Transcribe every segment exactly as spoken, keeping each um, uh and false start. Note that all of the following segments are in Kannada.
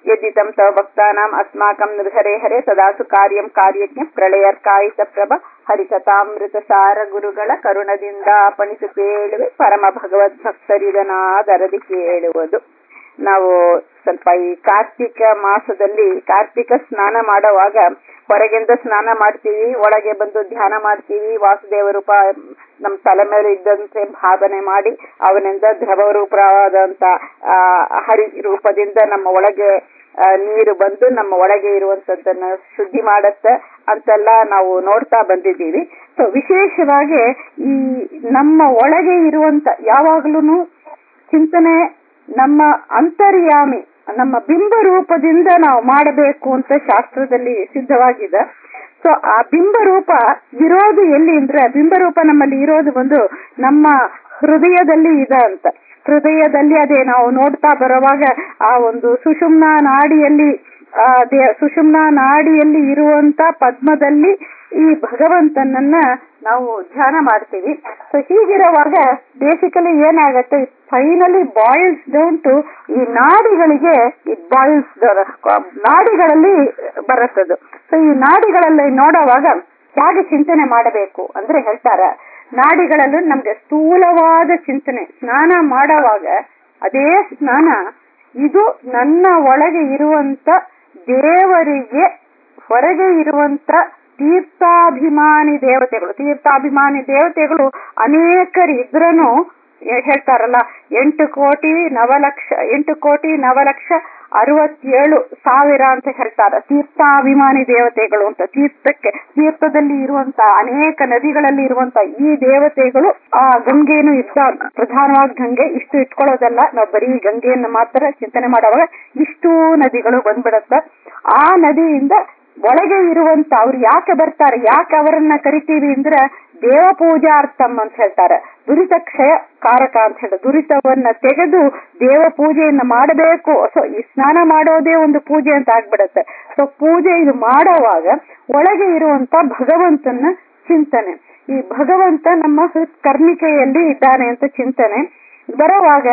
ಯದ್ದಿತಂ ತವ ಭಕ್ತಾನಾಂ ಅಸ್ಮಾಕಂ ನಿರ್ಹರೆ ಹರೆ ಸದಾಸು ಕಾರ್ಯಂ ಕಾರ್ಯಜ್ಞ ಪ್ರಳಯರ್ಕಾಯಿತ ಪ್ರಭ ಹರಿಕಥಾಮೃತ ಸಾರ ಗುರುಗಳ ಕರುಣದಿಂದ ಅಪಣಿಸು ಕೇಳುವೆ ಪರಮ ಭಗವದ್ ಭಕ್ತರಿದನಾದರದಿ ಕೇಳುವುದು. ನಾವು ಸ್ವಲ್ಪ ಈ ಕಾರ್ತಿಕ ಮಾಸದಲ್ಲಿ ಕಾರ್ತಿಕ ಸ್ನಾನ ಮಾಡುವಾಗ ಹೊರಗಿಂದ ಸ್ನಾನ ಮಾಡ್ತೀವಿ, ಒಳಗೆ ಬಂದು ಧ್ಯಾನ ಮಾಡ್ತೀವಿ. ವಾಸುದೇವ ರೂಪ ನಮ್ಮ ತಲೆ ಮೇಲೆ ಇದ್ದಂತೆ ಭಾವನೆ ಮಾಡಿ ಅವನಿಂದ ದ್ರವ ರೂಪವಾದಂತ ಆ ಹರಿ ರೂಪದಿಂದ ನಮ್ಮ ಒಳಗೆ ನೀರು ಬಂದು ನಮ್ಮ ಒಳಗೆ ಇರುವಂತದ್ದನ್ನ ಶುದ್ಧಿ ಮಾಡತ್ತೆ ಅಂತೆಲ್ಲ ನಾವು ನೋಡ್ತಾ ಬಂದಿದ್ದೀವಿ. ಸೊ ವಿಶೇಷವಾಗಿ ಈ ನಮ್ಮ ಒಳಗೆ ಇರುವಂತ ಯಾವಾಗ್ಲೂ ಚಿಂತನೆ ನಮ್ಮ ಅಂತರ್ಯಾಮಿ ನಮ್ಮ ಬಿಂಬ ರೂಪದಿಂದ ನಾವು ಮಾಡಬೇಕು ಅಂತ ಶಾಸ್ತ್ರದಲ್ಲಿ ಸಿದ್ಧವಾಗಿದೆ. ಸೊ ಆ ಬಿಂಬ ರೂಪ ಇರೋದು ಎಲ್ಲಿ ಅಂದ್ರೆ ಬಿಂಬರೂಪ ನಮ್ಮಲ್ಲಿ ಇರೋದು ಒಂದು ನಮ್ಮ ಹೃದಯದಲ್ಲಿ ಇದೆ ಅಂತ. ಹೃದಯದಲ್ಲಿ ಅದೇ ನಾವು ನೋಡ್ತಾ ಬರುವಾಗ ಆ ಒಂದು ಸುಷುಮ್ನಾ ನಾಡಿಯಲ್ಲಿ ಆ ದೇ ಸುಷುಮ್ನಾ ನಾಡಿಯಲ್ಲಿ ಇರುವಂತ ಪದ್ಮದಲ್ಲಿ ಈ ಭಗವಂತನನ್ನ ನಾವು ಧ್ಯಾನ ಮಾಡ್ತೀವಿ. ಸೊ ಹೀಗಿರುವಾಗ ಬೇಸಿಕಲಿ ಏನಾಗತ್ತೆ, ಫೈನಲಿ ಬಾಯ್ಲ್ಸ್ ಡೌನ್ ಟು ಈ ನಾಡಿಗಳಿಗೆ ಇಟ್ ಬಾಯ್ಲ್ಸ್ ನಾಡಿಗಳಲ್ಲಿ ಬರುತ್ತದು. ಸೊ ಈ ನಾಡಿಗಳಲ್ಲಿ ನೋಡುವಾಗ ಹೇಗೆ ಚಿಂತನೆ ಮಾಡಬೇಕು ಅಂದ್ರೆ ಹೇಳ್ತಾರೆ, ನಾಡಿಗಳಲ್ಲೂ ನಮ್ಗೆ ಸ್ಥೂಲವಾದ ಚಿಂತನೆ ಸ್ನಾನ ಮಾಡುವಾಗ ಅದೇ ಸ್ನಾನ ಇದು ನನ್ನ ಒಳಗೆ ಇರುವಂತ ದೇವರಿಗೆ ಹೊರಗೆ ಇರುವಂತ ತೀರ್ಥಾಭಿಮಾನಿ ದೇವತೆಗಳು ತೀರ್ಥಾಭಿಮಾನಿ ದೇವತೆಗಳು ಅನೇಕರಿದ್ರನು ಹೇಳ್ತಾರಲ್ಲ ಎಂಟು ಕೋಟಿ ನವಲಕ್ಷ ಎಂಟು ಕೋಟಿ ನವಲಕ್ಷ ಅರವತ್ತೇಳು ಸಾವಿರ ಅಂತ ಹೇಳ್ತಾರೆ ತೀರ್ಥಾಭಿಮಾನಿ ದೇವತೆಗಳು ಅಂತ. ತೀರ್ಥಕ್ಕೆ ತೀರ್ಥದಲ್ಲಿ ಇರುವಂತ ಅನೇಕ ನದಿಗಳಲ್ಲಿ ಇರುವಂತ ಈ ದೇವತೆಗಳು ಆ ಗಂಗೆಯನ್ನು ಇಷ್ಟ ಪ್ರಧಾನವಾಗಿ ಗಂಗೆ ಇಷ್ಟು ಇಟ್ಕೊಳ್ಳೋದಲ್ಲ, ನಾವು ಬರೀ ಗಂಗೆಯನ್ನು ಮಾತ್ರ ಚಿಂತನೆ ಮಾಡುವಾಗ ಇಷ್ಟೂ ನದಿಗಳು ಬಂದ್ಬಿಡತ್ತ. ಆ ನದಿಯಿಂದ ಒಳಗೆ ಇರುವಂತ ಅವ್ರು ಯಾಕೆ ಬರ್ತಾರೆ, ಯಾಕೆ ಅವರನ್ನ ಕರಿತೀವಿ ಅಂದ್ರೆ ದೇವ ಪೂಜಾರ್ಥಂ ಅಂತ ಹೇಳ್ತಾರೆ. ದುರಿತ ಕ್ಷಯ ಕಾರಕ ಅಂತ ಹೇಳಿ ದುರಿತವನ್ನ ತೆಗೆದು ದೇವ ಪೂಜೆಯನ್ನ ಮಾಡಬೇಕು. ಸೊ ಈ ಸ್ನಾನ ಮಾಡೋದೇ ಒಂದು ಪೂಜೆ ಅಂತ ಆಗ್ಬಿಡತ್ತೆ. ಸೊ ಪೂಜೆ ಇದು ಮಾಡುವಾಗ ಒಳಗೆ ಇರುವಂತ ಭಗವಂತನ ಚಿಂತನೆ, ಈ ಭಗವಂತ ನಮ್ಮ ಕರ್ಣಿಕೆಯಲ್ಲಿ ಇದ್ದಾನೆ ಅಂತ ಚಿಂತನೆ ಬರುವಾಗ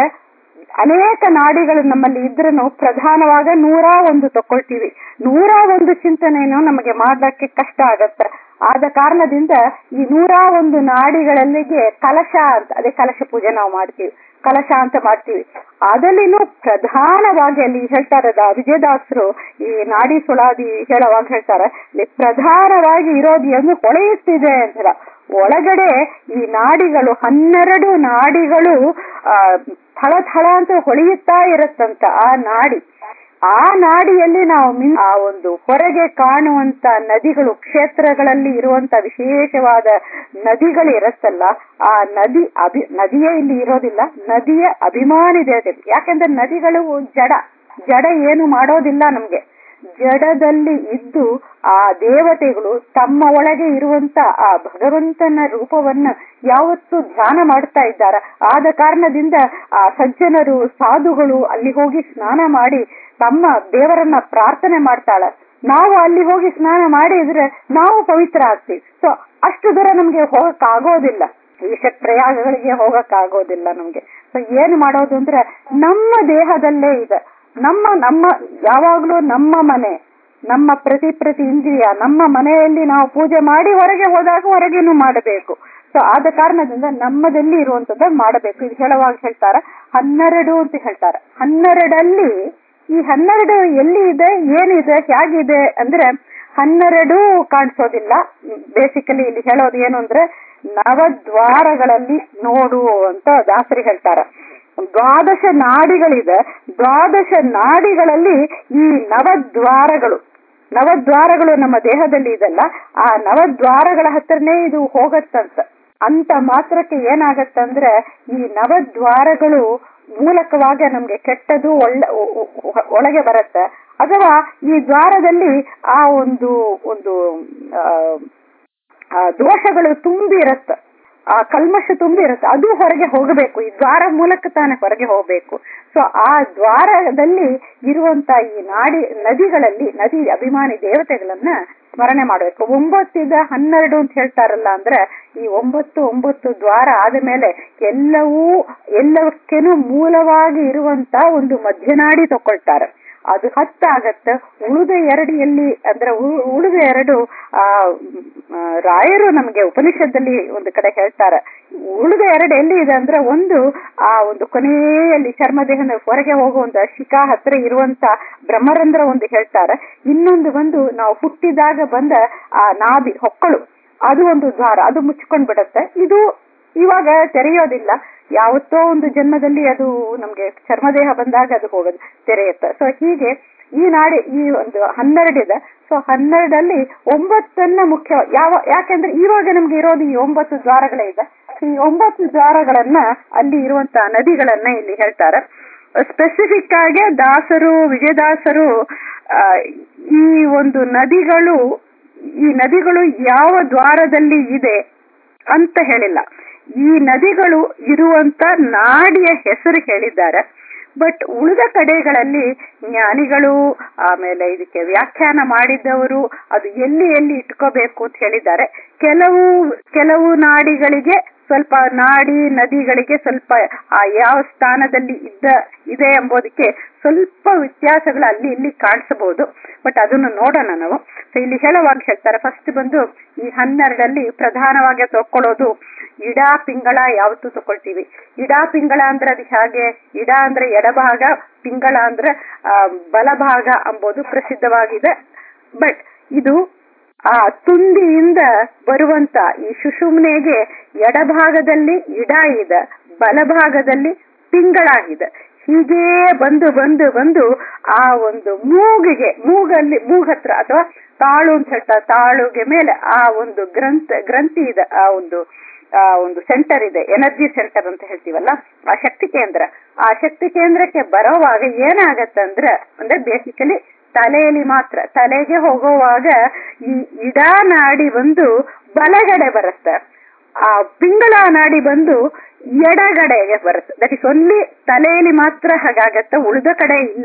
ಅನೇಕ ನಾಡಿಗಳು ನಮ್ಮಲ್ಲಿ ಇದ್ರೂ ಪ್ರಧಾನವಾಗ ನೂರ ಒಂದು ತಕೊಳ್ತೀವಿ. ನೂರ ಒಂದು ಚಿಂತನೆಯನ್ನು ನಮಗೆ ಮಾಡ್ಲಿಕ್ಕೆ ಕಷ್ಟ ಆಗತ್ತೆ. ಆದ ಕಾರಣದಿಂದ ಈ ನೂರ ಒಂದು ನಾಡಿಗಳಲ್ಲಿಗೆ ಕಲಶ ಅಂತ ಅದೇ ಕಲಶ ಪೂಜೆ ನಾವು ಮಾಡ್ತೀವಿ, ಕಲಶ ಅಂತ ಮಾಡ್ತೀವಿ. ಅದಲ್ಲಿನೂ ಪ್ರಧಾನವಾಗಿ ಅಲ್ಲಿ ಹೇಳ್ತಾರದ ವಿಜಯದಾಸರು ಈ ನಾಡಿ ಸುಳಾದಿ ಹೇಳುವಾಗ ಹೇಳ್ತಾರೆ ಪ್ರಧಾನವಾಗಿ ಇರೋದು ಎಂದು ಹೊಳೆಯುತ್ತಿದೆ ಅಂತ. ಒಳಗಡೆ ಈ ನಾಡಿಗಳು ಹನ್ನೆರಡು ನಾಡಿಗಳು ಆ ಥಳ ಥಳ ಅಂತ ಹೊಳೆಯುತ್ತಾ ಇರತ್ತಂತ ಆ ನಾಡಿ. ಆ ನಾಡಿಯಲ್ಲಿ ನಾವು ಮಿನ್ ಆ ಒಂದು ಹೊರಗೆ ಕಾಣುವಂತ ನದಿಗಳು ಕ್ಷೇತ್ರಗಳಲ್ಲಿ ಇರುವಂತ ವಿಶೇಷವಾದ ನದಿಗಳು ಇರತ್ತಲ್ಲ, ಆ ನದಿ ಅಭಿ ನದಿಯೇ ಇಲ್ಲಿ ಇರೋದಿಲ್ಲ, ನದಿಯ ಅಭಿಮಾನಿ ದೇವತೆ. ಯಾಕೆಂದ್ರೆ ನದಿಗಳು ಜಡ ಜಡ ಏನು ಮಾಡೋದಿಲ್ಲ ನಮ್ಗೆ. ಜಡದಲ್ಲಿ ಇದ್ದು ಆ ದೇವತೆಗಳು ತಮ್ಮ ಒಳಗೆ ಇರುವಂತ ಆ ಭಗವಂತನ ರೂಪವನ್ನ ಯಾವತ್ತೂ ಧ್ಯಾನ ಮಾಡ್ತಾ ಇದ್ದಾರೆ. ಆದ ಕಾರಣದಿಂದ ಆ ಸಜ್ಜನರು ಸಾಧುಗಳು ಅಲ್ಲಿ ಹೋಗಿ ಸ್ನಾನ ಮಾಡಿ ತಮ್ಮ ದೇವರನ್ನ ಪ್ರಾರ್ಥನೆ ಮಾಡ್ತಾಳೆ. ನಾವು ಅಲ್ಲಿ ಹೋಗಿ ಸ್ನಾನ ಮಾಡಿದ್ರೆ ನಾವು ಪವಿತ್ರ ಆಗ್ತೀವಿ. ಸೊ ಅಷ್ಟು ದೂರ ನಮ್ಗೆ ಹೋಗಕ್ ಆಗೋದಿಲ್ಲ, ವಿಷ ಪ್ರಯಾಗಗಳಿಗೆ ಹೋಗಕ್ ಆಗೋದಿಲ್ಲ ನಮ್ಗೆ. ಸೊ ಏನ್ ಮಾಡೋದು ಅಂದ್ರೆ ನಮ್ಮ ದೇಹದಲ್ಲೇ ಇದೆ, ನಮ್ಮ ನಮ್ಮ ಯಾವಾಗ್ಲೂ ನಮ್ಮ ಮನೆ ನಮ್ಮ ಪ್ರತಿ ಪ್ರತಿ ಇಂದ್ರಿಯ ನಮ್ಮ ಮನೆಯಲ್ಲಿ ನಾವು ಪೂಜೆ ಮಾಡಿ ಹೊರಗೆ ಹೋದಾಗ ಹೊರಗೇನು ಮಾಡಬೇಕು. ಸೊ ಆದ ಕಾರಣದಿಂದ ನಮ್ಮದಲ್ಲಿ ಇರುವಂತದ್ದು ಮಾಡಬೇಕು. ಇದು ಹೇಳುವಾಗ ಹೇಳ್ತಾರ ಹನ್ನೆರಡು ಅಂತ ಹೇಳ್ತಾರೆ. ಹನ್ನೆರಡಲ್ಲಿ ಈ ಹನ್ನೆರಡು ಎಲ್ಲಿ ಇದೆ, ಏನಿದೆ, ಹೇಗಿದೆ ಅಂದ್ರೆ ಹನ್ನೆರಡು ಕಾಣಿಸೋದಿಲ್ಲ. ಬೇಸಿಕಲಿ ಇಲ್ಲಿ ಹೇಳೋದು ಏನು ಅಂದ್ರೆ ನವದ್ವಾರಗಳಲ್ಲಿ ನೋಡು ಅಂತ ದಾಸರಿ ಹೇಳ್ತಾರ. ದ್ವಾದಶ ನಾಡಿಗಳಿದೆ, ದ್ವಾದಶ ನಾಡಿಗಳಲ್ಲಿ ಈ ನವದ್ವಾರಗಳು ನವದ್ವಾರಗಳು ನಮ್ಮ ದೇಹದಲ್ಲಿ ಇದೆಲ್ಲ, ಆ ನವದ್ವಾರಗಳ ಹತ್ರನೇ ಇದು ಹೋಗತ್ತಂತ. ಅಂತ ಮಾತ್ರಕ್ಕೆ ಏನಾಗತ್ತಂದ್ರೆ ಈ ನವದ್ವಾರಗಳು ಮೂಲಕವಾಗಿ ನಮ್ಗೆ ಕೆಟ್ಟದು ಒಳ್ಳೆ ಒಳಗೆ ಬರುತ್ತೆ, ಅಥವಾ ಈ ದ್ವಾರದಲ್ಲಿ ಆ ಒಂದು ಒಂದು ಆ ದೋಷಗಳು ತುಂಬಿ ಇರತ್ತೆ, ಆ ಕಲ್ಮಶ ತುಂಬಿ ಇರುತ್ತೆ, ಅದು ಹೊರಗೆ ಹೋಗಬೇಕು. ಈ ದ್ವಾರ ಮೂಲಕ ತಾನೇ ಹೊರಗೆ ಹೋಗ್ಬೇಕು. ಸೊ ಆ ದ್ವಾರದಲ್ಲಿ ಇರುವಂತ ಈ ನಾಡಿ ನದಿಗಳಲ್ಲಿ ನದಿ ಅಭಿಮಾನಿ ದೇವತೆಗಳನ್ನ ಸ್ಮರಣೆ ಮಾಡಬೇಕು. ಒಂಬತ್ತಿದ ಹನ್ನೆರಡು ಅಂತ ಹೇಳ್ತಾರಲ್ಲ, ಅಂದ್ರೆ ಈ ಒಂಬತ್ತು ಒಂಬತ್ತು ದ್ವಾರ ಆದ ಮೇಲೆ ಎಲ್ಲವೂ ಎಲ್ಲವಕ್ಕೇನು ಮೂಲವಾಗಿ ಇರುವಂತ ಒಂದು ಮಧ್ಯನಾಡಿ ತಕೊಳ್ತಾರೆ. ಅದು ಹತ್ತಾಗತ್ತ. ಉಳಿದ ಎರಡು ಎಲ್ಲಿ ಅಂದ್ರೆ ಉಳಿದ ಎರಡು ಆ ರಾಯರು ನಮಗೆ ಉಪನಿಷತ್ತಲ್ಲಿ ಒಂದು ಕಡೆ ಹೇಳ್ತಾರೆ. ಉಳಿದ ಎರಡು ಎಲ್ಲಿ ಇದೆ ಅಂದ್ರೆ ಒಂದು ಆ ಒಂದು ಕೊನೆಯಲ್ಲಿ ಚರ್ಮದೇಹದ ಹೊರಗೆ ಹೋಗುವಂತ ಶಿಖಾ ಹತ್ರ ಇರುವಂತ ಬ್ರಹ್ಮರಂಧ್ರ ಒಂದು ಹೇಳ್ತಾರೆ. ಇನ್ನೊಂದು ಒಂದು ನಾವು ಹುಟ್ಟಿದಾಗ ಬಂದ ಆ ನಾಭಿ ಹೊಕ್ಕಳು, ಅದು ಒಂದು ದ್ವಾರ, ಅದು ಮುಚ್ಕೊಂಡ್ ಬಿಡತ್ತೆ. ಇದು ಇವಾಗ ತೆರೆಯೋದಿಲ್ಲ. ಯಾವತ್ತೋ ಒಂದು ಜನ್ಮದಲ್ಲಿ ಅದು ನಮ್ಗೆ ಚರ್ಮದೇಹ ಬಂದಾಗ ಅದು ಹೋಗೋದು ತೆರೆಯುತ್ತೆ. ಸೊ ಹೀಗೆ ಈ ನಾಡಿ ಈ ಒಂದು ಹನ್ನೆರಡಿದೆ. ಸೊ ಹನ್ನೆರಡಲ್ಲಿ ಒಂಬತ್ತನ್ನ ಮುಖ್ಯ ಯಾವ ಯಾಕೆಂದ್ರೆ ಇವಾಗ ನಮ್ಗೆ ಇರೋದು ಈ ಒಂಬತ್ತು ದ್ವಾರಗಳೇ ಇದೆ. ಈ ಒಂಬತ್ತು ದ್ವಾರಗಳನ್ನ ಅಲ್ಲಿ ಇರುವಂತ ನದಿಗಳನ್ನ ಇಲ್ಲಿ ಹೇಳ್ತಾರೆ. ಸ್ಪೆಸಿಫಿಕ್ ಆಗಿ ದಾಸರು ವಿಜಯದಾಸರು ಆ ಈ ಒಂದು ನದಿಗಳು ಈ ನದಿಗಳು ಯಾವ ದ್ವಾರದಲ್ಲಿ ಇದೆ ಅಂತ ಹೇಳಿಲ್ಲ. ಈ ನದಿಗಳು ಇರುವಂತ ನಾಡಿಯ ಹೆಸರು ಹೇಳಿದ್ದಾರೆ. ಬಟ್ ಉಳಿದ ಕಡೆಗಳಲ್ಲಿ ಜ್ಞಾನಿಗಳು ಆಮೇಲೆ ಇದಕ್ಕೆ ವ್ಯಾಖ್ಯಾನ ಮಾಡಿದವರು ಅದು ಎಲ್ಲಿ ಎಲ್ಲಿ ಇಟ್ಕೋಬೇಕು ಅಂತ ಹೇಳಿದ್ದಾರೆ. ಕೆಲವು ಕೆಲವು ನಾಡಿಗಳಿಗೆ ಸ್ವಲ್ಪ ನಾಡಿ ನದಿಗಳಿಗೆ ಸ್ವಲ್ಪ ಆ ಯಾವ ಸ್ಥಾನದಲ್ಲಿ ಇದ್ದ ಇದೆ ಎಂಬುದಕ್ಕೆ ಸ್ವಲ್ಪ ವ್ಯತ್ಯಾಸಗಳು ಅಲ್ಲಿ ಇಲ್ಲಿ ಕಾಣಿಸಬಹುದು. ಬಟ್ ಅದನ್ನು ನೋಡೋಣ ನಾವು. ಸೊ ಇಲ್ಲಿ ಹೇಳುವಾಗ ಹೇಳ್ತಾರೆ, ಫಸ್ಟ್ ಬಂದು ಈ ಹನ್ನೆರಡಲ್ಲಿ ಪ್ರಧಾನವಾಗಿ ತಗೊಳ್ಳೋದು ಇಡಾ ಪಿಂಗಳ ಯಾವತ್ತು ತಗೊಳ್ತೀವಿ. ಇಡಾ ಪಿಂಗಳ ಅಂದ್ರೆ ಅದು ಹಾಗೆ, ಇಡಾ ಅಂದ್ರೆ ಎಡಭಾಗ, ಪಿಂಗಳ ಅಂದ್ರೆ ಆ ಬಲಭಾಗ ಎಂಬುದು ಪ್ರಸಿದ್ಧವಾಗಿದೆ. ಬಟ್ ಇದು ಆ ತುಂದಿಯಿಂದ ಬರುವಂತ ಈ ಸುಷುಮ್ನೆಗೆ ಎಡಭಾಗದಲ್ಲಿ ಇಡ ಇದೆ, ಬಲಭಾಗದಲ್ಲಿ ಪಿಂಗಳ ಇದೆ. ಹೀಗೇ ಬಂದು ಬಂದು ಬಂದು ಆ ಒಂದು ಮೂಗಿಗೆ ಮೂಗಲ್ಲಿ ಮೂಗತ್ರ ಅಥವಾ ತಾಳು ಅಂತ ಹೇಳ್ತಾರೆ, ತಾಳುಗೆ ಮೇಲೆ ಆ ಒಂದು ಗ್ರಂಥ ಗ್ರಂಥಿ ಇದೆ, ಆ ಒಂದು ಆ ಒಂದು ಸೆಂಟರ್ ಇದೆ, ಎನರ್ಜಿ ಸೆಂಟರ್ ಅಂತ ಹೇಳ್ತೀವಲ್ಲ, ಆ ಶಕ್ತಿ ಕೇಂದ್ರ. ಆ ಶಕ್ತಿ ಕೇಂದ್ರಕ್ಕೆ ಬರೋವಾಗ ಏನಾಗತ್ತಂದ್ರೆ ಅಂದ್ರೆ ಬೇಸಿಕಲಿ ತಲೆಯಲ್ಲಿ ಮಾತ್ರ ತಲೆಗೆ ಹೋಗುವಾಗ ಈ ಇಡಾ ನಾಡಿ ಬಂದು ಬಲಗಡೆ ಬರುತ್ತೆ, ಆ ಪಿಂಗಳ ನಾಡಿ ಬಂದು ಎಡಗಡೆಗೆ ಬರುತ್ತೆ. ದಟ್ ಇಸ್ ಓನ್ಲಿ ತಲೆಯಲ್ಲಿ ಮಾತ್ರ ಹಾಗಾಗತ್ತೆ, ಉಳಿದ ಕಡೆ ಇಲ್ಲ.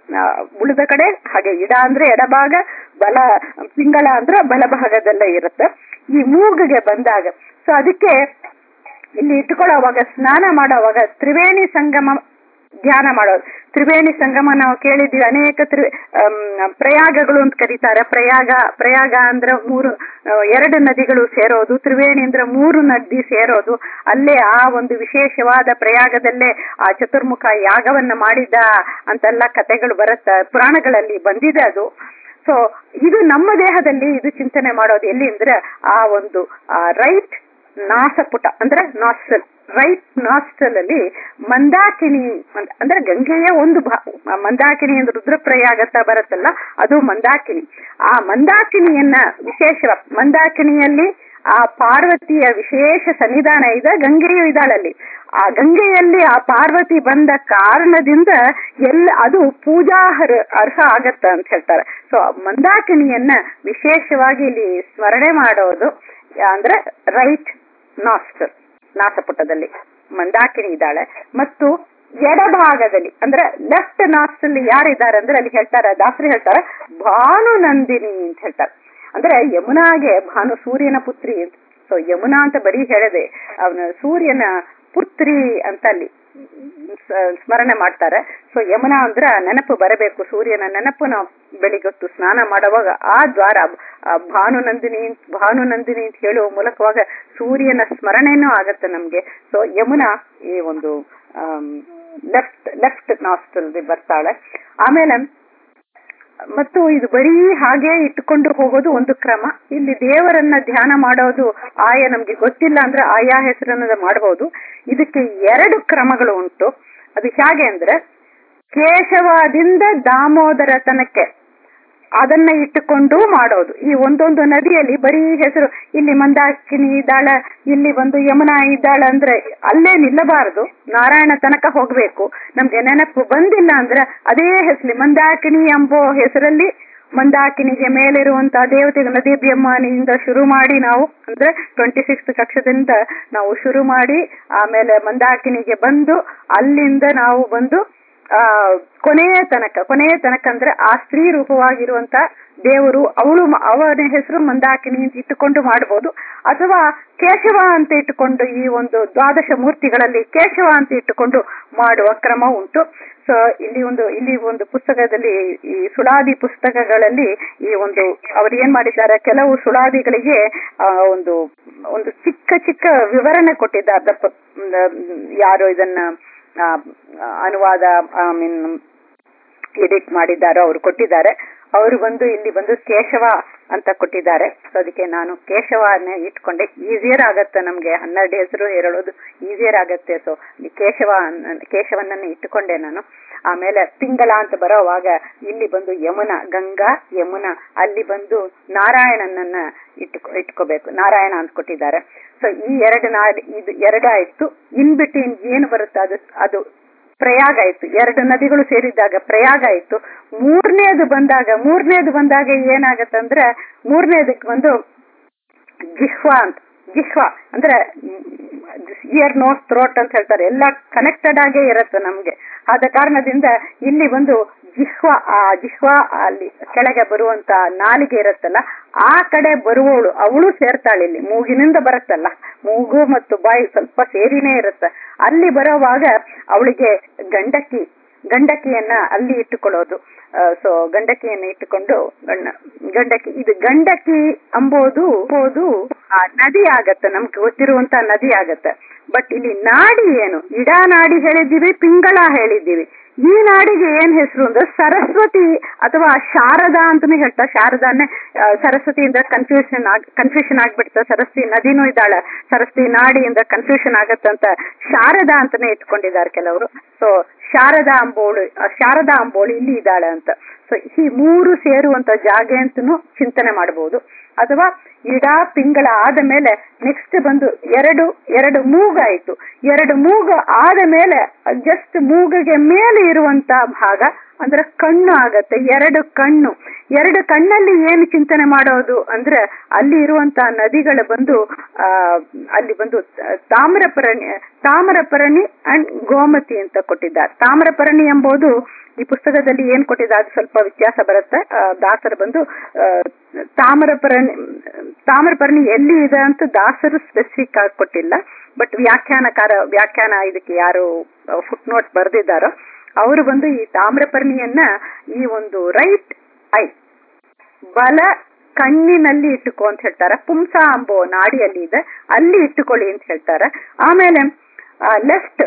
ಉಳಿದ ಕಡೆ ಹಾಗೆ ಇಡ ಅಂದ್ರೆ ಎಡಭಾಗ, ಬಲ ಪಿಂಗಳ ಅಂದ್ರೆ ಬಲಭಾಗದಲ್ಲೇ ಇರುತ್ತೆ. ಈ ಮೂಗಿಗೆ ಬಂದಾಗ ಸೊ ಅದಕ್ಕೆ ಇಲ್ಲಿ ಇಟ್ಕೊಳ್ಳೋವಾಗ ಸ್ನಾನ ಮಾಡೋವಾಗ ತ್ರಿವೇಣಿ ಸಂಗಮ ಧ್ಯಾನ ಮಾಡೋದು. ತ್ರಿವೇಣಿ ಸಂಗಮ ನಾವು ಕೇಳಿದ್ದೀವಿ, ಅನೇಕ ತ್ರಿ ಪ್ರಯಾಗಗಳು ಅಂತ ಕರೀತಾರೆ. ಪ್ರಯಾಗ ಪ್ರಯಾಗ ಅಂದ್ರೆ ಮೂರು ಎರಡು ನದಿಗಳು ಸೇರೋದು, ತ್ರಿವೇಣಿ ಅಂದ್ರೆ ಮೂರು ನದಿ ಸೇರೋದು. ಅಲ್ಲೇ ಆ ಒಂದು ವಿಶೇಷವಾದ ಪ್ರಯಾಗದಲ್ಲೇ ಆ ಚತುರ್ಮುಖ ಯಾಗವನ್ನ ಮಾಡಿದ ಅಂತೆಲ್ಲ ಕಥೆಗಳು ಬರುತ್ತೆ, ಪುರಾಣಗಳಲ್ಲಿ ಬಂದಿದೆ ಅದು. ಸೊ ಇದು ನಮ್ಮ ದೇಹದಲ್ಲಿ ಇದು ಚಿಂತನೆ ಮಾಡೋದು ಎಲ್ಲಿ ಅಂದ್ರೆ ಆ ಒಂದು ರೈಟ್ ನಾಸಪುಟ ಅಂದ್ರೆ ನಾಸ್ಟಲ್, ರೈಟ್ ನಾಸ್ಟಲ್ ಅಲ್ಲಿ ಮಂದಾಕಿನಿ ಅಂದ್ರೆ ಗಂಗೆಯ ಒಂದು ಮಂದಾಕಿನಿ ಅಂದ್ರೆ ರುದ್ರಪ್ರಯಾಗತ್ತ ಬರುತ್ತಲ್ಲ, ಅದು ಮಂದಾಕಿನಿ. ಆ ಮಂದಾಕಿನಿಯನ್ನ ವಿಶೇಷ ಮಂದಾಕಿನಿಯಲ್ಲಿ ಆ ಪಾರ್ವತಿಯ ವಿಶೇಷ ಸನ್ನಿಧಾನ ಇದೆ, ಗಂಗೆಯೂ ಇದ್ದಾಳಲ್ಲಿ. ಆ ಗಂಗೆಯಲ್ಲಿ ಆ ಪಾರ್ವತಿ ಬಂದ ಕಾರಣದಿಂದ ಎಲ್ಲ ಅದು ಪೂಜಾರ್ಹ ಅರ್ಹ ಆಗತ್ತ ಅಂತ ಹೇಳ್ತಾರೆ. ಸೊ ಮಂದಾಕಿನಿಯನ್ನ ವಿಶೇಷವಾಗಿ ಇಲ್ಲಿ ಸ್ಮರಣೆ ಮಾಡೋದು ಅಂದ್ರೆ ರೈಟ್ ನಾಸ್ಟಲ್ ನಾಸಪುಟದಲ್ಲಿ ಮಂದಾಕಿನಿ ಇದ್ದಾಳೆ. ಮತ್ತು ಎಡಭಾಗದಲ್ಲಿ ಅಂದ್ರೆ ಲೆಫ್ಟ್ ನಾಸ್ಟಲ್ ಯಾರಿದ್ದಾರೆ ಅಂದ್ರೆ ಅಲ್ಲಿ ಹೇಳ್ತಾರೆ, ದಾಸರಿ ಹೇಳ್ತಾರೆ ಭಾನು ನಂದಿನಿ ಅಂತ ಹೇಳ್ತಾರೆ. ಅಂದ್ರೆ ಯಮುನಾಗೆ ಭಾನು ಸೂರ್ಯನ ಪುತ್ರಿ ಅಂತ. ಸೊ ಯಮುನಾ ಅಂತ ಬರೀ ಹೇಳದೆ ಅವನ ಸೂರ್ಯನ ಪುತ್ರಿ ಅಂತ ಅಲ್ಲಿ ಸ್ಮರಣೆ ಮಾಡ್ತಾರೆ. ಸೊ ಯಮುನಾ ಅಂದ್ರೆ ನೆನಪು ಬರಬೇಕು, ಸೂರ್ಯನ ನೆನಪು ನಾವು ಬೆಳಿಗೊತ್ತು ಸ್ನಾನ ಮಾಡುವಾಗ ಆ ದ್ವಾರ ಭಾನು ನಂದಿನಿ ಭಾನು ನಂದಿನಿ ಅಂತ ಹೇಳುವ ಮೂಲಕವಾಗ ಸೂರ್ಯನ ಸ್ಮರಣೆನೂ ಆಗತ್ತೆ ನಮ್ಗೆ. ಸೊ ಯಮುನಾ ಈ ಒಂದು ಲೆಫ್ಟ್ ಲೆಫ್ಟ್ ನಾಸ್ಟಲ್ ಬರ್ತಾಳೆ. ಆಮೇಲೆ ಮತ್ತು ಇದು ಬರೀ ಹಾಗೆ ಇಟ್ಟುಕೊಂಡು ಹೋಗೋದು ಒಂದು ಕ್ರಮ. ಇಲ್ಲಿ ದೇವರನ್ನ ಧ್ಯಾನ ಮಾಡೋದು ಆಯ ನಮ್ಗೆ ಗೊತ್ತಿಲ್ಲ ಅಂದ್ರೆ ಆಯಾ ಹೆಸರನ್ನ ಮಾಡಬಹುದು. ಇದಕ್ಕೆ ಎರಡು ಕ್ರಮಗಳು ಉಂಟು. ಅದು ಹೇಗೆ ಅಂದ್ರೆ ಕೇಶವದಿಂದ ದಾಮೋದರ ತನಕ್ಕೆ ಅದನ್ನ ಇಟ್ಟುಕೊಂಡು ಮಾಡೋದು. ಈ ಒಂದೊಂದು ನದಿಯಲ್ಲಿ ಬರೀ ಹೆಸರು, ಇಲ್ಲಿ ಮಂದಾಕಿನಿ ಇದ್ದಾಳ, ಇಲ್ಲಿ ಒಂದು ಯಮುನಾ ಇದ್ದಾಳ ಅಂದ್ರೆ ಅಲ್ಲೇ ನಿಲ್ಲಬಾರದು, ನಾರಾಯಣ ತನಕ ಹೋಗ್ಬೇಕು. ನಮ್ಗೆ ನೆನಪು ಬಂದಿಲ್ಲ ಅಂದ್ರೆ ಅದೇ ಹೆಸರು ಮಂದಾಕಿನಿ ಎಂಬೋ ಹೆಸರಲ್ಲಿ ಮಂದಾಕಿನಿಗೆ ಮೇಲಿರುವಂತಹ ದೇವತೆಗೆ ನದಿ ಬ್ರಹ್ಮನಿಂದ ಶುರು ಮಾಡಿ ನಾವು ಅಂದ್ರೆ ಟ್ವೆಂಟಿ ಸಿಕ್ಸ್ತ್ ಕಕ್ಷದಿಂದ ನಾವು ಶುರು ಮಾಡಿ ಆಮೇಲೆ ಮಂದಾಕಿನಿಗೆ ಬಂದು ಅಲ್ಲಿಂದ ನಾವು ಬಂದು ಆ ಕೊನೆಯ ತನಕ ಕೊನೆಯ ತನಕ ಅಂದ್ರೆ ಆ ಸ್ತ್ರೀ ರೂಪವಾಗಿರುವಂತ ದೇವರು ಅವಳು ಅವನ ಹೆಸರು ಮಂದಾಕಿನಿ ಅಂತ ಇಟ್ಟುಕೊಂಡು ಮಾಡಬಹುದು, ಅಥವಾ ಕೇಶವ ಅಂತ ಇಟ್ಟುಕೊಂಡು ಈ ಒಂದು ದ್ವಾದಶ ಮೂರ್ತಿಗಳಲ್ಲಿ ಕೇಶವ ಅಂತ ಇಟ್ಟುಕೊಂಡು ಮಾಡುವ ಕ್ರಮ ಉಂಟು. ಸೊ ಇಲ್ಲಿ ಒಂದು ಇಲ್ಲಿ ಒಂದು ಪುಸ್ತಕದಲ್ಲಿ ಈ ಸುಳಾದಿ ಪುಸ್ತಕಗಳಲ್ಲಿ ಈ ಒಂದು ಅವ್ರು ಏನ್ ಮಾಡಿದ್ದಾರೆ, ಕೆಲವು ಸುಳಾದಿಗಳಿಗೆ ಆ ಒಂದು ಒಂದು ಚಿಕ್ಕ ಚಿಕ್ಕ ವಿವರಣೆ ಕೊಟ್ಟಿದ್ದಾರೆ. ಯಾರು ಇದನ್ನ ಅನುವಾದ ಐ ಮೀನ್ ಎಡಿಟ್ ಮಾಡಿದ್ದಾರೋ ಅವ್ರು ಕೊಟ್ಟಿದ್ದಾರೆ. ಅವರು ಬಂದು ಇಲ್ಲಿ ಬಂದು ಕೇಶವ ಅಂತ ಕೊಟ್ಟಿದ್ದಾರೆ. ಸೊ ಅದಕ್ಕೆ ನಾನು ಕೇಶವನ್ನ ಇಟ್ಕೊಂಡೆ, ಈಸಿಯರ್ ಆಗತ್ತೆ ನಮ್ಗೆ, ಹನ್ನೆರಡು ಹೆಸರು ಹೇಳೋದು ಈಸಿಯರ್ ಆಗತ್ತೆ. ಸೊ ಈ ಕೇಶವ ಕೇಶವನ್ನ ಇಟ್ಟುಕೊಂಡೆ ನಾನು. ಆಮೇಲೆ ಪಿಂಗಳ ಅಂತ ಬರೋವಾಗ ಇಲ್ಲಿ ಬಂದು ಯಮುನಾ, ಗಂಗಾ ಯಮುನಾ, ಅಲ್ಲಿ ಬಂದು ನಾರಾಯಣನನ್ನ ಇಟ್ಕೊ ಇಟ್ಕೋಬೇಕು ನಾರಾಯಣ ಅಂತ ಕೊಟ್ಟಿದ್ದಾರೆ. ಸೊ ಈ ಎರಡು ನಾಡಿ ಇದು ಎರಡಾಯ್ತು. ಇನ್ ಬಿಟ್ವೀನ್ ಏನು ಬರುತ್ತೆ ಅದು ಅದು ಪ್ರಯಾಗ ಆಯ್ತು. ಎರಡು ನದಿಗಳು ಸೇರಿದಾಗ ಪ್ರಯಾಗ ಆಯ್ತು. ಮೂರನೇದು ಬಂದಾಗ ಮೂರನೇದು ಬಂದಾಗ ಏನಾಗತ್ತಂದ್ರೆ ಮೂರನೇದಕ್ಕೆ ಒಂದು ಜಿಹ್ವಾ ಅಂತ. ಜಿಹ್ವಾ ಅಂದ್ರೆ ಇಯರ್ ನೋಸ್ ಥ್ರೋಟ್ ಅಂತ ಹೇಳ್ತಾರೆ, ಎಲ್ಲ ಕನೆಕ್ಟೆಡ್ ಆಗೇ ಇರುತ್ತೆ ನಮ್ಗೆ. ಆದ ಕಾರಣದಿಂದ ಇಲ್ಲಿ ಒಂದು ಜಿಹ್ವಾ, ಆ ಜಿಹ್ವಾ ಅಲ್ಲಿ ಕೆಳಗೆ ಬರುವಂತ ನಾಲಿಗೆ ಇರುತ್ತಲ್ಲ, ಆ ಕಡೆ ಬರುವವಳು ಅವಳು ಸೇರ್ತಾಳೆ. ಇಲ್ಲಿ ಮೂಗಿನಿಂದ ಬರುತ್ತಲ್ಲ, ಮೂಗು ಮತ್ತು ಬಾಯಿ ಸ್ವಲ್ಪ ಸೇರಿನೇ ಇರುತ್ತೆ. ಅಲ್ಲಿ ಬರೋವಾಗ ಅವಳಿಗೆ ಗಂಡಕಿ ಗಂಡಕಿಯನ್ನ ಅಲ್ಲಿ ಇಟ್ಟುಕೊಳ್ಳೋದು. ಸೊ ಗಂಡಕಿಯನ್ನ ಇಟ್ಟುಕೊಂಡು ಗಂಡ ಗಂಡಕಿ ಇದು ಗಂಡಕಿ ಅಂಬೋದು ಆ ನದಿ ಆಗತ್ತೆ, ನಮ್ಗೆ ಗೊತ್ತಿರುವಂತ ನದಿ ಆಗತ್ತೆ. ಬಟ್ ಇಲ್ಲಿ ನಾಡಿ ಏನು, ಇಡಾ ನಾಡಿ ಹೇಳಿದ್ದೀವಿ, ಪಿಂಗಳ ಹೇಳಿದ್ದೀವಿ. ಈ ನಾಡಿಗೆ ಏನ್ ಹೆಸರು ಅಂದ್ರೆ ಸರಸ್ವತಿ ಅಥವಾ ಶಾರದಾ ಅಂತಾನೆ ಹೇಳ್ತಾ. ಶಾರದಾನೆ ಸರಸ್ವತಿಯಿಂದ ಕನ್ಫ್ಯೂಷನ್ ಆಗ್ ಕನ್ಫ್ಯೂಷನ್ ಆಗ್ಬಿಡ್ತ. ಸರಸ್ವತಿ ನದಿನೂ ಇದ್ದಾಳೆ, ಸರಸ್ವತಿ ನಾಡಿಯಿಂದ ಕನ್ಫ್ಯೂಷನ್ ಆಗತ್ತಂತ ಶಾರದಾ ಅಂತಾನೆ ಇಟ್ಕೊಂಡಿದ್ದಾರೆ ಕೆಲವರು. ಸೊ ಶಾರದಾ ಅಂಬೋಳು ಶಾರದಾ ಅಂಬೋಳು ಇಲ್ಲಿ ಇದ್ದಾಳೆ ಅಂತ. ಸೊ ಈ ಮೂರು ಸೇರುವಂತ ಜಾಗ ಅಂತನೂ ಚಿಂತನೆ ಮಾಡಬಹುದು. ಅಥವಾ ಇಡಾ ಪಿಂಗಳ ಆದ ಮೇಲೆ ನೆಕ್ಸ್ಟ್ ಬಂದು ಎರಡು ಎರಡು ಮೂಗಾಯ್ತು. ಎರಡು ಮೂಗು ಆದ ಮೇಲೆ ಜಸ್ಟ್ ಮೂಗಿಗೆ ಮೇಲೆ ಇರುವಂತ ಭಾಗ ಅಂದ್ರೆ ಕಣ್ಣು ಆಗತ್ತೆ. ಎರಡು ಕಣ್ಣು ಎರಡು ಕಣ್ಣಲ್ಲಿ ಏನು ಚಿಂತನೆ ಮಾಡೋದು ಅಂದ್ರೆ ಅಲ್ಲಿ ಇರುವಂತ ನದಿಗಳು ಬಂದು ಆ ಅಲ್ಲಿ ಬಂದು ತಾಮ್ರಪರ್ಣಿ ತಾಮ್ರಪರ್ಣಿ ಅಂಡ್ ಗೋಮತಿ ಅಂತ ಕೊಟ್ಟಿದ್ದಾರೆ. ತಾಮ್ರಪರ್ಣಿ ಎಂಬುದು ಈ ಪುಸ್ತಕದಲ್ಲಿ ಏನ್ ಕೊಟ್ಟಿದ್ದಾರೆ ಅದು ಸ್ವಲ್ಪ ವ್ಯತ್ಯಾಸ ಬರುತ್ತೆ. ದಾಸರು ಬಂದು ತಾಮ್ರಪರ್ಣಿ ತಾಮ್ರಪರ್ಣಿ ಎಲ್ಲಿ ಇದೆ ಅಂತ ದಾಸರು ಸ್ಪೆಸಿಫಿಕ್ ಆಗಿ ಕೊಟ್ಟಿಲ್ಲ. ಬಟ್ ವ್ಯಾಖ್ಯಾನಕಾರ ವ್ಯಾಖ್ಯಾನ ಇದಕ್ಕೆ ಯಾರು ಫುಟ್ ನೋಟ್ ಬರೆದಿದ್ದಾರೋ ಅವರು ಬಂದು ಈ ತಾಮ್ರಪರ್ಣಿಯನ್ನ ಈ ಒಂದು ರೈಟ್ ಐ ಬಲ ಕಣ್ಣಿನಲ್ಲಿ ಇಟ್ಟುಕೋ ಅಂತ ಹೇಳ್ತಾರೆ. ಪುಂಸ ಅಂಬೋ ನಾಡಿಯಲ್ಲಿ ಇದೆ, ಅಲ್ಲಿ ಇಟ್ಟುಕೊಳ್ಳಿ ಅಂತ ಹೇಳ್ತಾರೆ. ಆಮೇಲೆ ಲೆಫ್ಟ್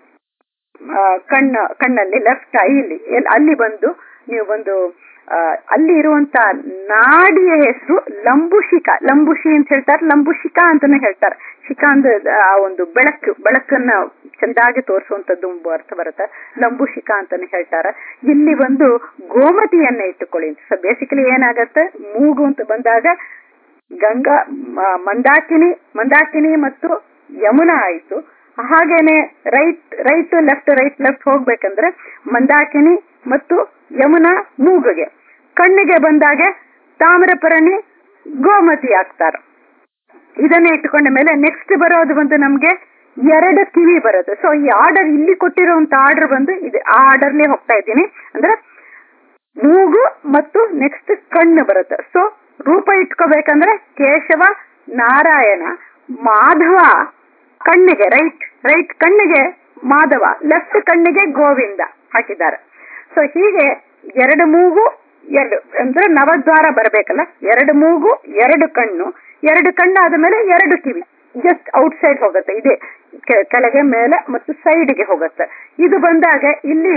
ಕಣ್ಣು ಕಣ್ಣಲ್ಲಿ ಲೆಫ್ಟ್ ಐಲಿ ಅಲ್ಲಿ ಬಂದು ನೀವು ಬಂದು ಅಲ್ಲಿ ಇರುವಂತ ನಾಡಿಯ ಹೆಸರು ಲಂಬುಶಿಖಾ. ಲಂಬುಶಿ ಅಂತ ಹೇಳ್ತಾರೆ, ಲಂಬುಶಿಖಾ ಅಂತಾನೆ ಹೇಳ್ತಾರೆ. ಶಿಖಾ ಅಂದ್ರೆ ಆ ಒಂದು ಬೆಳಕು ಬೆಳಕನ್ನ ಚಂದಾಗಿ ತೋರಿಸುವಂತದ್ದು ಅರ್ಥ ಬರುತ್ತೆ. ಲಂಬುಶಿಖಾ ಅಂತಾನೆ ಹೇಳ್ತಾರೆ. ಇಲ್ಲಿ ಒಂದು ಗೋಮತಿಯನ್ನ ಇಟ್ಟುಕೊಳ್ಳಿ. ಸೊ ಬೇಸಿಕಲಿ ಏನಾಗತ್ತೆ, ಮೂಗು ಅಂತ ಬಂದಾಗ ಗಂಗಾ ಮಂದಾಕಿನಿ ಮಂದಾಕಿನಿ ಮತ್ತು ಯಮುನಾ ಆಯ್ತು. ಹಾಗೇನೆ right right left right left ಹೋಗ್ಬೇಕಂದ್ರೆ ಮಂದಾಕಿನಿ ಮತ್ತು ಯಮುನಾ ಮೂಗುಗೆ. ಕಣ್ಣಿಗೆ ಬಂದಾಗ ತಾಮ್ರಪರ್ಣಿ ಗೋಮತಿ ಆಗ್ತಾರ. ಇದನ್ನ ಇಟ್ಟುಕೊಂಡ ಮೇಲೆ ನೆಕ್ಸ್ಟ್ ಬರೋದು ಬಂದು ನಮ್ಗೆ ಎರಡು ಕಿವಿ ಬರುತ್ತೆ. ಸೊ ಈ ಆರ್ಡರ್ ಇಲ್ಲಿ ಕೊಟ್ಟಿರುವಂತ ಆರ್ಡರ್ ಬಂದು ಇದೆ, ಆ ಆರ್ಡರ್ಲಿ ಹೋಗ್ತಾ ಇದ್ದೀನಿ. ಅಂದ್ರೆ ಮೂಗು ಮತ್ತು ನೆಕ್ಸ್ಟ್ ಕಣ್ಣು ಬರುತ್ತೆ. ಸೊ ರೂಪ ಇಟ್ಕೋಬೇಕಂದ್ರೆ ಕೇಶವ, ನಾರಾಯಣ, ಮಾಧವ ಕಣ್ಣಿಗೆ ರೈಟ್ ರೈಟ್ ಕಣ್ಣಿಗೆ ಮಾಧವ, ಲೆಫ್ಟ್ ಕಣ್ಣಿಗೆ ಗೋವಿಂದ ಹಾಕಿದ್ದಾರೆ. ಸೊ ಹೀಗೆ ಎರಡು ಮೂಗು ಎರಡು ಅಂದ್ರೆ ನವದ್ವಾರ ಬರಬೇಕಲ್ಲ, ಎರಡು ಮೂಗು ಎರಡು ಕಣ್ಣು, ಎರಡು ಕಣ್ಣು ಆದ ಮೇಲೆ ಎರಡು ಕಿವಿ ಜಸ್ಟ್ ಔಟ್ ಸೈಡ್ ಹೋಗುತ್ತೆ. ಇದೆ ಕೆಳಗೆ ಮೇಲೆ ಮತ್ತು ಸೈಡ್ಗೆ ಹೋಗುತ್ತೆ. ಇದು ಬಂದಾಗ ಇಲ್ಲಿ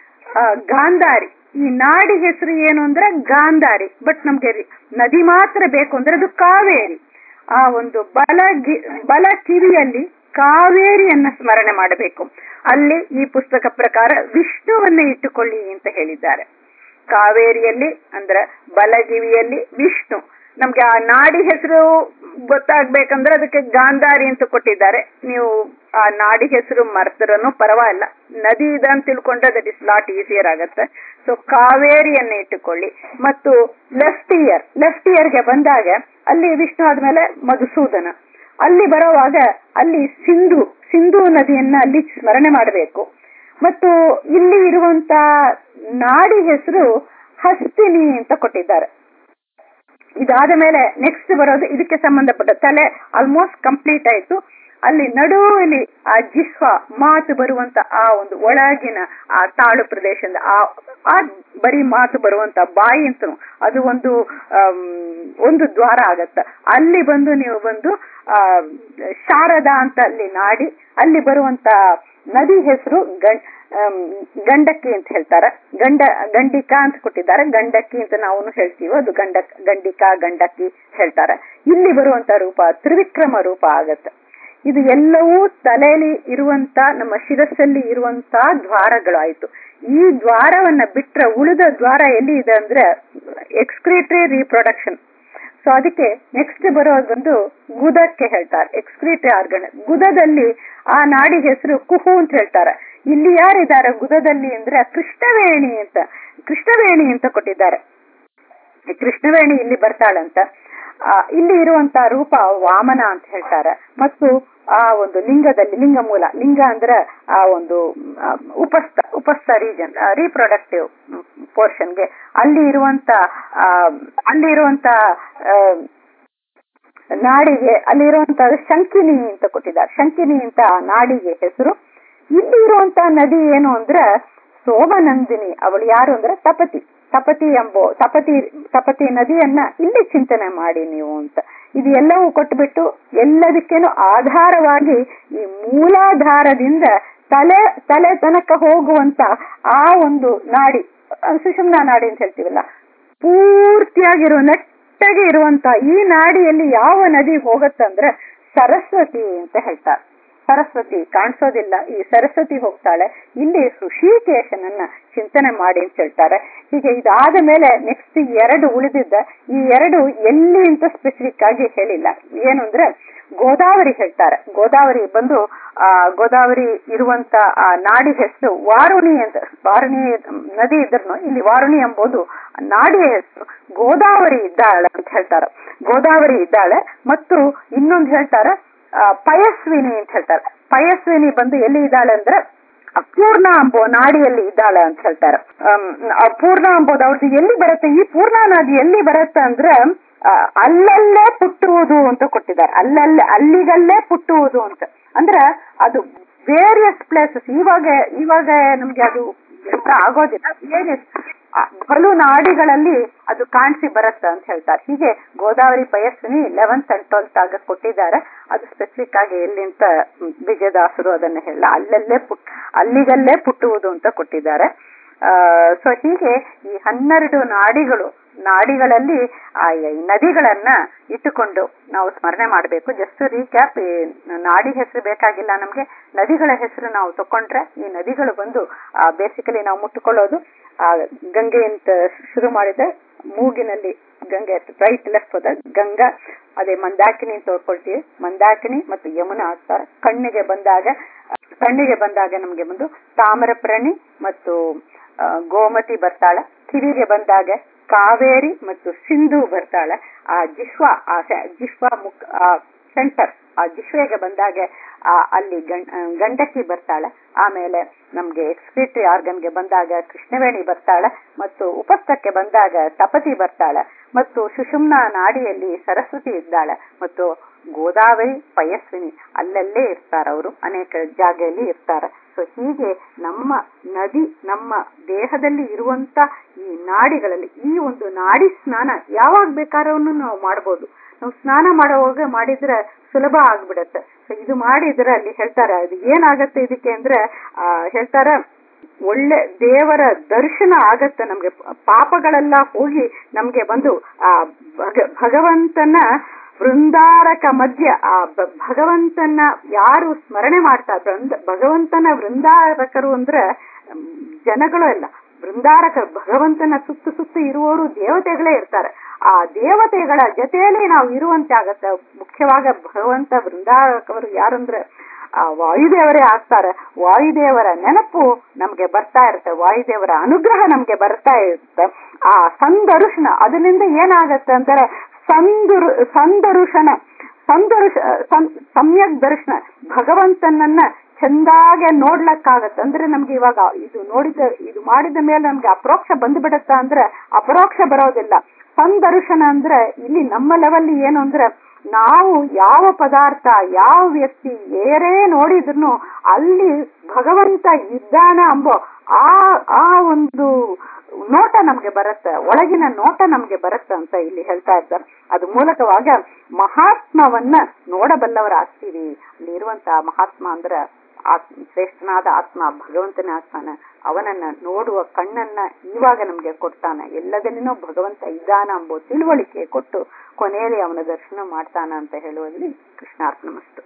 ಗಾಂಧಾರಿ, ಈ ನಾಡಿ ಹೆಸರು ಏನು ಅಂದ್ರೆ ಗಾಂಧಾರಿ. ಬಟ್ ನಮ್ಗೆ ನದಿ ಮಾತ್ರ ಬೇಕು ಅಂದ್ರೆ ಅದು ಕಾವೇರಿ. ಆ ಒಂದು ಬಲ ಬಲ ಕಿವಿಯಲ್ಲಿ ಕಾವೇರಿಯನ್ನ ಸ್ಮರಣೆ ಮಾಡಬೇಕು. ಅಲ್ಲಿ ಈ ಪುಸ್ತಕ ಪ್ರಕಾರ ವಿಷ್ಣುವನ್ನ ಇಟ್ಟುಕೊಳ್ಳಿ ಅಂತ ಹೇಳಿದ್ದಾರೆ. ಕಾವೇರಿಯಲ್ಲಿ ಅಂದ್ರೆ ಬಲಗಿವಿಯಲ್ಲಿ ವಿಷ್ಣು. ನಮ್ಗೆ ಆ ನಾಡಿ ಹೆಸರು ಗೊತ್ತಾಗ್ಬೇಕಂದ್ರೆ ಅದಕ್ಕೆ ಗಾಂಧಾರಿ ಅಂತ ಕೊಟ್ಟಿದ್ದಾರೆ. ನೀವು ಆ ನಾಡಿ ಹೆಸರು ಮರ್ತರನು ಪರವಾಗಿಲ್ಲ, ನದಿ ಇದೆ ಅಂತ ತಿಳ್ಕೊಂಡ್ರೆ ದಟ್ ಇಸ್ ಲಾಟ್ ಈಸಿಯರ್ ಆಗತ್ತೆ. ಸೊ ಕಾವೇರಿಯನ್ನ ಇಟ್ಟುಕೊಳ್ಳಿ. ಮತ್ತು ಲೆಫ್ಟ್ ಇಯರ್ ಲೆಫ್ಟ್ ಇಯರ್ಗೆ ಬಂದಾಗ ಅಲ್ಲಿ ವಿಷ್ಣು ಆದ್ಮೇಲೆ ಮಧುಸೂದನ. ಅಲ್ಲಿ ಬರೋವಾಗ ಅಲ್ಲಿ ಸಿಂಧು ಸಿಂಧು ನದಿಯನ್ನ ಅಲ್ಲಿ ಸ್ಮರಣೆ ಮಾಡಬೇಕು. ಮತ್ತು ಇಲ್ಲಿ ಇರುವಂತ ನಾಡಿ ಹೆಸರು ಹಸ್ತಿನಿ ಅಂತ ಕೊಟ್ಟಿದ್ದಾರೆ. ಇದಾದ ಮೇಲೆ ನೆಕ್ಸ್ಟ್ ಬರೋದು ಇದಕ್ಕೆ ಸಂಬಂಧಪಟ್ಟ ತಲೆ ಆಲ್ಮೋಸ್ಟ್ ಕಂಪ್ಲೀಟ್ ಆಯ್ತು. ಅಲ್ಲಿ ನಡುವಲ್ಲಿ ಆ ಜಿಹ್ವ ಮಾತು ಬರುವಂತ ಆ ಒಂದು ಒಳಗಿನ ಆ ತಾಳು ಪ್ರದೇಶದಿಂದ ಆ ಆ ಬರೀ ಮಾತು ಬರುವಂತ ಬಾಯಿ ಅಂತ ಅದು ಒಂದು ಒಂದು ದ್ವಾರ ಆಗತ್ತ. ಅಲ್ಲಿ ಬಂದು ನೀವು ಬಂದು ಆ ಶಾರದಾ ಅಂತ ಅಲ್ಲಿ ನಾಡಿ, ಅಲ್ಲಿ ಬರುವಂತ ನದಿ ಹೆಸರು ಗಂಡ ಗಂಡಕ್ಕಿ ಅಂತ ಹೇಳ್ತಾರೆ. ಗಂಡ ಗಂಡಿಕಾ ಅಂತ ಕೊಟ್ಟಿದ್ದಾರೆ. ಗಂಡಕ್ಕಿ ಅಂತ ನಾವು ಹೇಳ್ತೀವಿ, ಅದು ಗಂಡ ಗಂಡಿಕಾ ಗಂಡಕ್ಕಿ ಹೇಳ್ತಾರೆ. ಇಲ್ಲಿ ಬರುವಂತ ರೂಪ ತ್ರಿವಿಕ್ರಮ ರೂಪ ಆಗತ್ತೆ. ಇದು ಎಲ್ಲವೂ ತಲೆಯಲ್ಲಿ ಇರುವಂತ ನಮ್ಮ ಶಿರಸ್ಸಲ್ಲಿ ಇರುವಂತ ದ್ವಾರಗಳಾಯ್ತು. ಈ ದ್ವಾರವನ್ನ ಬಿಟ್ರೆ ಉಳಿದ ದ್ವಾರ ಎಲ್ಲಿ ಇದೆ ಅಂದ್ರೆ ಎಕ್ಸ್ಕ್ರೀಟರಿ ರೀಪ್ರೊಡಕ್ಷನ್. ಸೊ ಅದಕ್ಕೆ ನೆಕ್ಸ್ಟ್ ಬರೋದು ಬಂದು ಗುದಕ್ಕೆ ಹೇಳ್ತಾರೆ, ಎಕ್ಸ್ಕ್ರೀಟರಿ ಆರ್ಗನ್. ಗುದದಲ್ಲಿ ಆ ನಾಡಿ ಹೆಸರು ಕುಹು ಅಂತ ಹೇಳ್ತಾರೆ. ಇಲ್ಲಿ ಯಾರಿದ್ದಾರೆ ಗುದದಲ್ಲಿ ಅಂದ್ರೆ ಕೃಷ್ಣವೇಣಿ ಅಂತ ಕೃಷ್ಣವೇಣಿ ಅಂತ ಕೊಟ್ಟಿದ್ದಾರೆ. ಕೃಷ್ಣವೇಣಿ ಇಲ್ಲಿ ಬರ್ತಾಳಂತ. ಆ ಇಲ್ಲಿ ಇರುವಂತ ರೂಪ ವಾಮನ ಅಂತ ಹೇಳ್ತಾರೆ. ಮತ್ತು ಆ ಒಂದು ಲಿಂಗದಲ್ಲಿ ಲಿಂಗ ಮೂಲ ಲಿಂಗ ಅಂದ್ರೆ ಆ ಒಂದು ಉಪಸ್ಥ ಉಪಸ್ಥ ರೀಜನ್ ರೀಪ್ರೊಡಕ್ಟಿವ್ ಪೋರ್ಷನ್ಗೆ ಅಲ್ಲಿ ಇರುವಂತ ಆ ಅಲ್ಲಿ ಇರುವಂತ ನಾಡಿಗೆ ಅಲ್ಲಿರುವಂತ ಶಂಕಿನಿ ಅಂತ ಕೊಟ್ಟಿದ್ದಾರೆ. ಶಂಕಿನಿ ಅಂತ ನಾಡಿಗೆ ಹೆಸರು. ಇಲ್ಲಿ ಇರುವಂತ ನದಿ ಏನು ಅಂದ್ರೆ ಸೋಮನಂದಿನಿ. ಅವಳು ಯಾರು ಅಂದ್ರೆ ತಪತಿ ತಪತಿ ಎಂಬೋ ತಪತಿ ತಪತಿ ನದಿಯನ್ನ ಇಲ್ಲಿ ಚಿಂತನೆ ಮಾಡಿ ನೀವು ಅಂತ. ಇದು ಎಲ್ಲವೂ ಕೊಟ್ಬಿಟ್ಟು ಎಲ್ಲದಕ್ಕೇನು ಆಧಾರವಾಗಿ ಈ ಮೂಲಾಧಾರದಿಂದ ತಲೆ ತಲೆ ತನಕ ಹೋಗುವಂತ ಆ ಒಂದು ನಾಡಿ ಸುಷುಮ್ನಾ ನಾಡಿ ಅಂತ ಹೇಳ್ತೀವಲ್ಲ, ಪೂರ್ತಿಯಾಗಿರುವ ನೆಟ್ಟಗೆ ಇರುವಂತ ಈ ನಾಡಿಯಲ್ಲಿ ಯಾವ ನದಿ ಹೋಗತ್ತಂದ್ರೆ ಸರಸ್ವತಿ ಅಂತ ಹೇಳ್ತಾರೆ. ಸರಸ್ವತಿ ಕಾಣಿಸೋದಿಲ್ಲ, ಈ ಸರಸ್ವತಿ ಹೋಗ್ತಾಳೆ. ಇಲ್ಲಿ ಋಷಿಕೇಶನನ್ನ ಚಿಂತನೆ ಮಾಡಿ ಅಂತ ಹೇಳ್ತಾರೆ. ಹೀಗೆ ಇದಾದ ಮೇಲೆ ನೆಕ್ಸ್ಟ್ ಎರಡು ಉಳಿದಿದ್ದ ಈ ಎರಡು ಎಲ್ಲಿ ಅಂತ ಸ್ಪೆಸಿಫಿಕ್ ಆಗಿ ಹೇಳಿಲ್ಲ. ಏನು ಅಂದ್ರೆ ಗೋದಾವರಿ ಹೇಳ್ತಾರೆ. ಗೋದಾವರಿ ಬಂದು ಆ ಗೋದಾವರಿ ಇರುವಂತ ಆ ನಾಡಿ ಹೆಸರು ವಾರುಣಿ ಅಂತ. ವಾರುಣಿ ನದಿ ಇದ್ರೂ ಇಲ್ಲಿ ವಾರುಣಿ ಎಂಬುದು ನಾಡಿಯ ಹೆಸರು. ಗೋದಾವರಿ ಇದ್ದಾಳೆ ಅಂತ ಹೇಳ್ತಾರೆ. ಗೋದಾವರಿ ಇದ್ದಾಳೆ. ಮತ್ತು ಇನ್ನೊಂದು ಹೇಳ್ತಾರೆ ಪಯಸ್ವಿನಿ ಅಂತ ಹೇಳ್ತಾರೆ. ಪಯಸ್ವಿನಿ ಬಂದು ಎಲ್ಲಿ ಇದ್ದಾಳೆ ಅಂದ್ರೆ ಪೂರ್ಣ ಅಂಬೋ ನಾಡಿಯಲ್ಲಿ ಇದ್ದಾಳೆ ಅಂತ ಹೇಳ್ತಾರೆ. ಪೂರ್ಣ ಅಂಬೋದು ಅವ್ರದ್ದು ಎಲ್ಲಿ ಬರುತ್ತೆ, ಈ ಪೂರ್ಣ ನದಿ ಎಲ್ಲಿ ಬರುತ್ತೆ ಅಂದ್ರೆ ಅಲ್ಲಲ್ಲೇ ಪುಟ್ಟುವುದು ಅಂತ ಕೊಟ್ಟಿದ್ದಾರೆ. ಅಲ್ಲಲ್ಲೇ ಅಲ್ಲಿಗಲ್ಲೇ ಪುಟ್ಟುವುದು ಅಂತ ಅಂದ್ರೆ ಅದು ವೇರಿಯಸ್ ಪ್ಲೇಸಸ್. ಇವಾಗ ಇವಾಗ ನಮ್ಗೆ ಅದು ಆಗೋದಿಲ್ಲ. ವೇರಿಯಸ್ ಬಲು ನಾಡಿಗಳಲ್ಲಿ ಅದು ಕಾಣಿಸಿ ಬರುತ್ತೆ ಅಂತ ಹೇಳ್ತಾರೆ. ಹೀಗೆ Godavari Payaswini eleventh and twelfth ಆಗ ಕೊಟ್ಟಿದ್ದಾರೆ. ಅದು ಸ್ಪೆಸಿಫಿಕ್ ಆಗಿ ಎಲ್ಲಿ ಅಂತ ವಿಜಯದಾಸರು ಅದನ್ನ ಹೇಳ ಅಲ್ಲಲ್ಲೇ ಪುಟ್ ಅಲ್ಲಿಗಲ್ಲೇ ಪುಟ್ಟುವುದು ಅಂತ ಕೊಟ್ಟಿದ್ದಾರೆ. ಆ ಸೊ ಹೀಗೆ ಈ ಹನ್ನೆರಡು ನಾಡಿಗಳು ನಾಡಿಗಳಲ್ಲಿ ಆ ನದಿಗಳನ್ನ ಇಟ್ಟುಕೊಂಡು ನಾವು ಸ್ಮರಣೆ ಮಾಡಬೇಕು. ಜಸ್ಟ್ ರೀಕ್ಯಾಪ್, ನಾಡಿ ಹೆಸರು ಬೇಕಾಗಿಲ್ಲ ನಮ್ಗೆ, ನದಿಗಳ ಹೆಸರು ನಾವು ತಕೊಂಡ್ರೆ ಈ ನದಿಗಳು ಬಂದು ಬೇಸಿಕಲಿ ನಾವು ಮುಟ್ಟುಕೊಳ್ಳೋದು ಆ ಗಂಗೆ ಅಂತ ಶುರು ಮಾಡಿದ್ರೆ ಮೂಗಿನಲ್ಲಿ ಗಂಗೆ ರೈಟ್ ಲೆಫ್ಟ್ ಹೋದ ಗಂಗಾ, ಅದೇ ಮಂದಾಕಿನಿ ಅಂತ ತೋರ್ಕೊಳ್ತೀವಿ. ಮಂದಾಕಿನಿ ಮತ್ತು ಯಮುನಾ ಆಗ್ತಾರೆ. ಕಣ್ಣಿಗೆ ಬಂದಾಗ ಕಣ್ಣಿಗೆ ಬಂದಾಗ ನಮ್ಗೆ ಬಂದು ತಾಮ್ರಪರ್ಣಿ ಮತ್ತು ಗೋಮತಿ ಬರ್ತಾಳೆ. ಕಿವಿಗೆ ಬಂದಾಗ ಕಾವೇರಿ ಮತ್ತು ಸಿಂಧು ಬರ್ತಾಳೆ. ಆ ಜಿಹ್ವ ಆ ಜಿಹ್ವ ಮುಖ ಆ ಸೆಂಟರ್ ಆ ಜಿಹ್ವೆಗೆ ಬಂದಾಗ ಆ ಅಲ್ಲಿ ಗಂಡಕಿ ಬರ್ತಾಳೆ. ಆಮೇಲೆ ನಮ್ಗೆ ಎಕ್ಸ್ಕ್ರೀಟರಿ ಆರ್ಗನ್ಗೆ ಬಂದಾಗ ಕೃಷ್ಣವೇಣಿ ಬರ್ತಾಳೆ. ಮತ್ತು ಉಪಸ್ಥಕ್ಕೆ ಬಂದಾಗ ತಪತಿ ಬರ್ತಾಳೆ. ಮತ್ತು ಸುಷುಮ್ನಾ ನಾಡಿಯಲ್ಲಿ ಸರಸ್ವತಿ ಇದ್ದಾಳೆ. ಮತ್ತು ಗೋದಾವರಿ ಪಯಸ್ವಿನಿ ಅಲ್ಲಲ್ಲೇ ಇರ್ತಾರೆ. ಅವರು ಅನೇಕ ಜಾಗೆಯಲ್ಲಿ ಇರ್ತಾರೆ. ಸೊ ಹೀಗೆ ನಮ್ಮ ನದಿ ನಮ್ಮ ದೇಹದಲ್ಲಿ ಇರುವಂತ ಈ ನಾಡಿಗಳಲ್ಲಿ ಈ ಒಂದು ನಾಡಿ ಸ್ನಾನ ಯಾವಾಗ ಬೇಕಾದ್ರೂ ನಾವು ಮಾಡ್ಬೋದು. ನಾವು ಸ್ನಾನ ಮಾಡುವಾಗ ಮಾಡಿದ್ರೆ ಸುಲಭ ಆಗ್ಬಿಡತ್ತೆ. ಸೊ ಇದು ಮಾಡಿದ್ರೆ ಅಲ್ಲಿ ಹೇಳ್ತಾರೆ ಅದು ಏನಾಗತ್ತೆ ಇದಕ್ಕೆ ಅಂದ್ರೆ ಆ ಹೇಳ್ತಾರ ಒಳ್ಳೆ ದೇವರ ದರ್ಶನ ಆಗತ್ತೆ. ನಮ್ಗೆ ಪಾಪಗಳೆಲ್ಲ ಹೋಗಿ ನಮ್ಗೆ ಬಂದು ಆ ಭಗ ಭಗವಂತನ ವೃಂದಾರಕ ಮಧ್ಯ ಆ ಭಗವಂತನ ಯಾರು ಸ್ಮರಣೆ ಮಾಡ್ತಾರೆ, ಬೃಂದ ಭಗವಂತನ ವೃಂದಾರಕರು ಅಂದ್ರೆ ಜನಗಳು ಎಲ್ಲ ವೃಂದಾರಕರು. ಭಗವಂತನ ಸುತ್ತು ಸುತ್ತು ಇರುವವರು ದೇವತೆಗಳೇ ಇರ್ತಾರೆ. ಆ ದೇವತೆಗಳ ಜೊತೆಯಲ್ಲಿ ನಾವು ಇರುವಂತೆ ಆಗತ್ತೆ. ಮುಖ್ಯವಾಗಿ ಭಗವಂತ ವೃಂದಾರಕರು ಯಾರಂದ್ರೆ ಆ ವಾಯುದೇವರೇ ಆಗ್ತಾರೆ. ವಾಯುದೇವರ ನೆನಪು ನಮ್ಗೆ ಬರ್ತಾ ಇರುತ್ತೆ. ವಾಯುದೇವರ ಅನುಗ್ರಹ ನಮ್ಗೆ ಬರ್ತಾ ಇರುತ್ತೆ. ಆ ಸಂದರ್ಶನ ಅದರಿಂದ ಏನಾಗತ್ತೆ ಅಂದ್ರೆ ಸಂದುರು ಸಂದರ್ಶನ ಸಂದರ್ಶ ಸಮ್ಯಕ್ ದರ್ಶನ ಭಗವಂತನನ್ನ ಚಂದಾಗೆ ನೋಡ್ಲಕ್ಕಾಗತ್ತೆ. ಅಂದ್ರೆ ನಮ್ಗೆ ಇವಾಗ ಇದು ನೋಡಿದ ಇದು ಮಾಡಿದ ಮೇಲೆ ನಮ್ಗೆ ಅಪರೋಕ್ಷ ಬಂದ್ಬಿಡತ್ತ ಅಂದ್ರೆ ಅಪರೋಕ್ಷ ಬರೋದಿಲ್ಲ. ಸಂದರ್ಶನ ಅಂದ್ರೆ ಇಲ್ಲಿ ನಮ್ಮ ಲೆವೆಲ್ ಏನು ಅಂದ್ರೆ ನಾವು ಯಾವ ಪದಾರ್ಥ ಯಾವ ವ್ಯಕ್ತಿ ಏರೇ ನೋಡಿದ್ರು ಅಲ್ಲಿ ಭಗವಂತ ಇದ್ದಾನ ಅಂಬೋ ಆ ಆ ಒಂದು ನೋಟ ನಮ್ಗೆ ಬರುತ್ತೆ, ಒಳಗಿನ ನೋಟ ನಮ್ಗೆ ಬರುತ್ತೆ ಅಂತ ಇಲ್ಲಿ ಹೇಳ್ತಾ ಇದ್ದಾರೆ. ಅದು ಮೂಲಕವಾಗ ಮಹಾತ್ಮವನ್ನ ನೋಡಬಲ್ಲವರಾಗ್ತೀವಿ. ಅಲ್ಲಿರುವಂತಹ ಮಹಾತ್ಮ ಅಂದ್ರೆ ಆತ್ಮ, ಶ್ರೇಷ್ಠನಾದ ಆತ್ಮ, ಭಗವಂತನ ಆತ್ಮನ, ಅವನನ್ನ ನೋಡುವ ಕಣ್ಣನ್ನ ಇವಾಗ ನಮ್ಗೆ ಕೊಡ್ತಾನ. ಎಲ್ಲದಲ್ಲಿನೂ ಭಗವಂತ ಇದ್ದಾನ ಎಂಬೋ ತಿಳುವಳಿಕೆ ಕೊಟ್ಟು ಕೊನೆಯಲ್ಲಿ ಅವನ ದರ್ಶನ ಮಾಡ್ತಾನ ಅಂತ ಹೇಳುವಲ್ಲಿ ಕೃಷ್ಣಾರ್ಪಣಮಸ್ತು.